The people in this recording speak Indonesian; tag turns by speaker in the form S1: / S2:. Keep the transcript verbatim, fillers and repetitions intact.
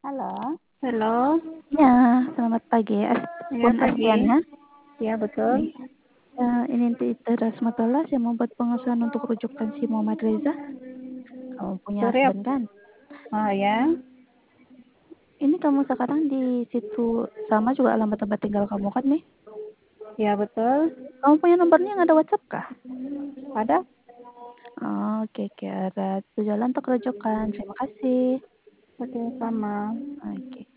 S1: Halo.
S2: Halo.
S1: Iya, selamat pagi. As
S2: Iya,
S1: Pun
S2: pagi.
S1: Astiana.
S2: Iya, betul.
S1: Eee, ini ti Rasmatallah, saya membuat pengesahan untuk rujukan si Muhammad Reza. Kamu punya
S2: Sorry, ap
S1: husband kan?
S2: oh, ya?
S1: Ini kamu sekarang di situ sama juga alamat tempat tinggal kamu kan nih?
S2: Iya, betul.
S1: Kamu punya nomornya yang ada WhatsApp kah?
S2: Ada.
S1: Oh, oke oke, ada. Sejalan untuk rujukan. Terima kasih.
S2: Oke, sama.
S1: Oke.